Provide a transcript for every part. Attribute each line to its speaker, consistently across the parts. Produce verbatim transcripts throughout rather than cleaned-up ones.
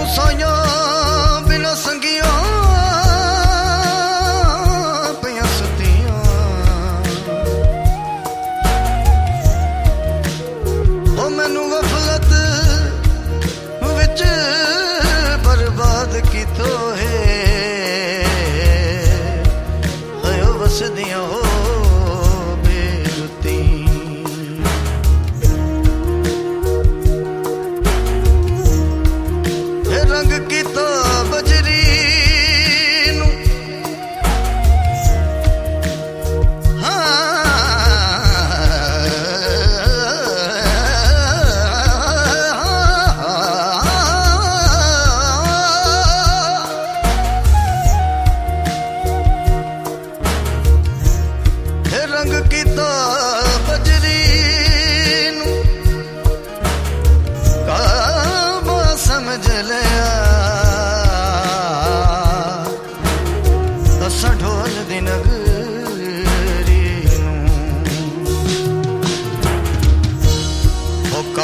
Speaker 1: सोया बिना संगिया पिया सुतिया ओ मैनू गफलत विच बर्बाद की तो है हयो वसदियां हो बेरुती रंग की तो बजरी नू रंग की तो बजरी नू काबा समझ लिया असां ढोल दी नगरी नू ओ का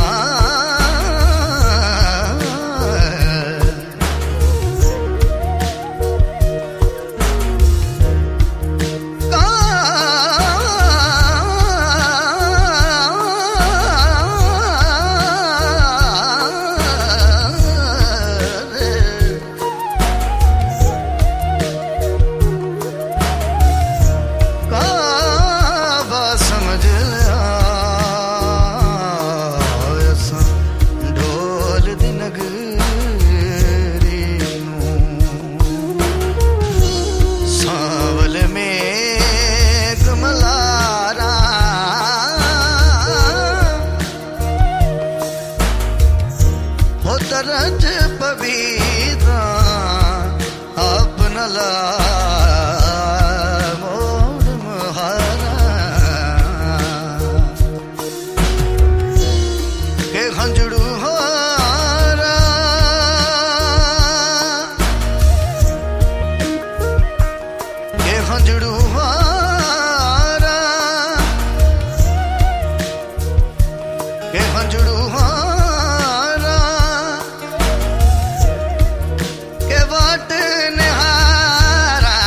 Speaker 1: तरज पवित्रा अपना ला मोर महारा के हंजड़ू हारा के हंजड़ू हारा के हंजड़ू हारा वाट निहारा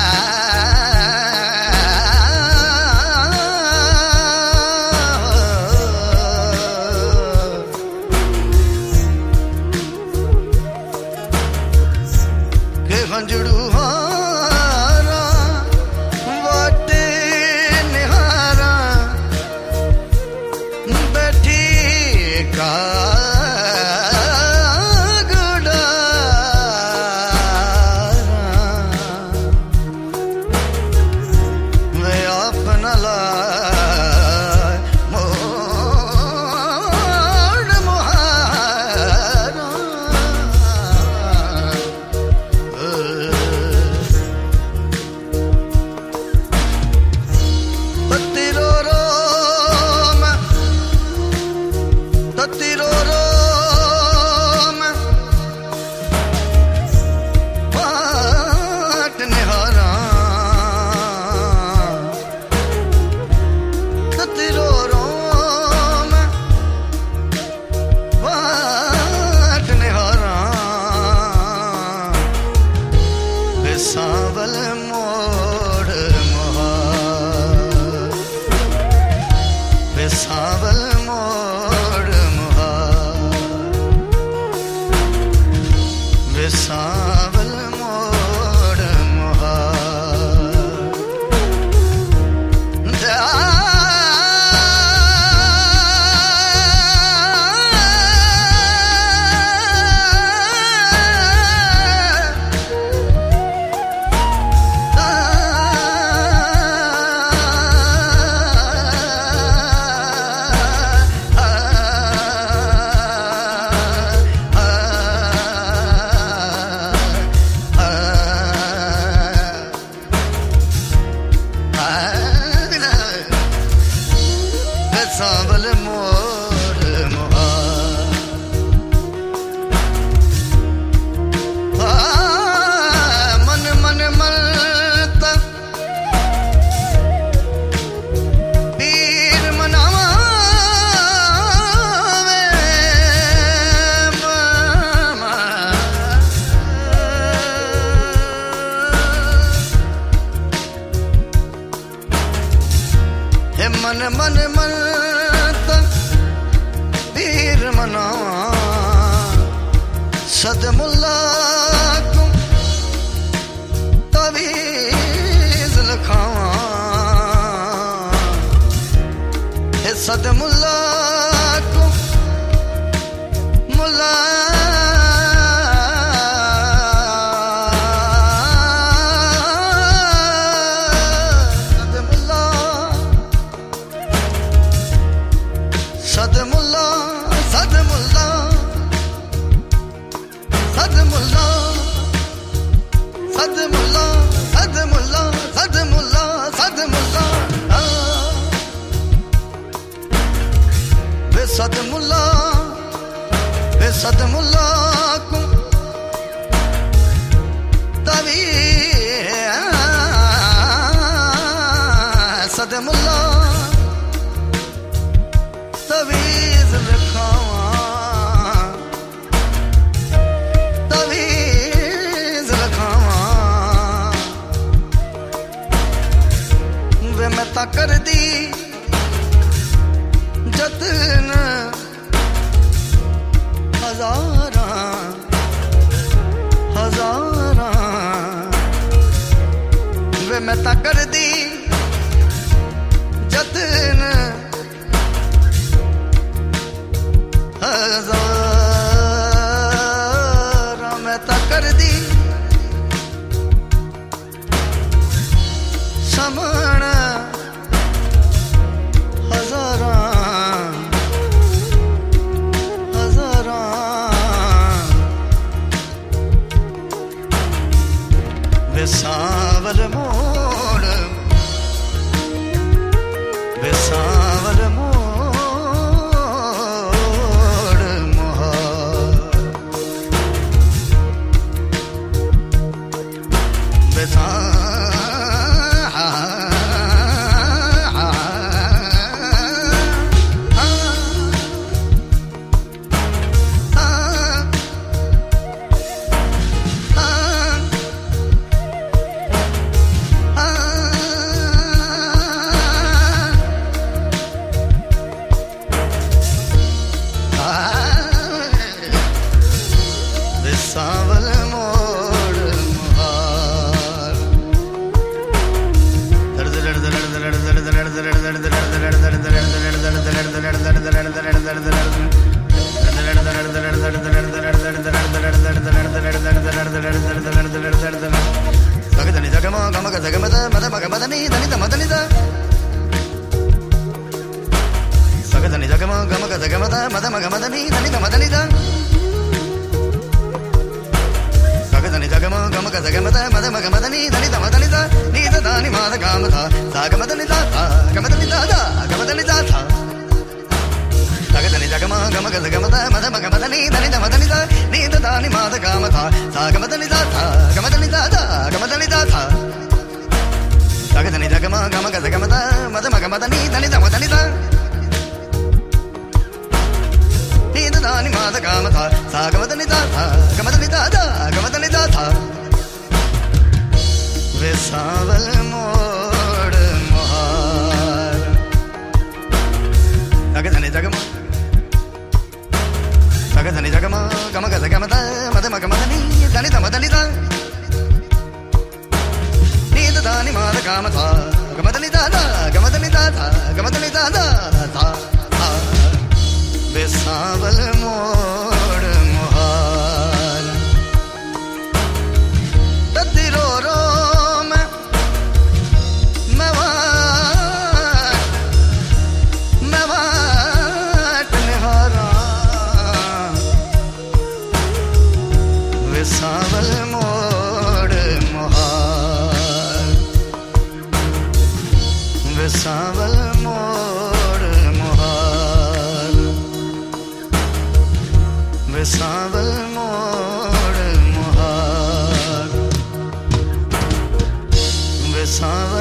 Speaker 1: सदमुल्ला को तवीज़ लिखावा हे सदमुल्ला को मुल्ला सदमुल्ला सदमुल्ला सदमुल्ला सदमुल्ला सदमुल्ला सदमुल्ला सदमुल्ला वे सदमुल्ला वे सदमुल्ला को तभी सदमुल्ला तवीज़ लिखावा तवीज़ लिखावा वे मैं ता कर दी जतन हजारा हजारा वे मैं ता कर दी जतन हजारा मैं ता कर दी समण हजारा हजारा वे सावल मोड़ वे सावल मोड़ सावल मोड़ मुहार दर्द दर्द दर्द दर्द दर्द दर्द दर्द दर्द दर्द वे सावल मोड़ मुहार धनी जगम धनी जगम गम गज गम मद मग मदनी धनी दम धनी दा नीद दानी माद काम था गमदनी दादा गमदनी दादा गमदनी दादा था वे सावल मोड़ मुहार दद्दी रो रो मैं मैं वाट मैं वाट निहारा वे सावल मोड़ मुहार वे सावल मोड़ मुहार वे सावल मोड़ मुहार वे सावल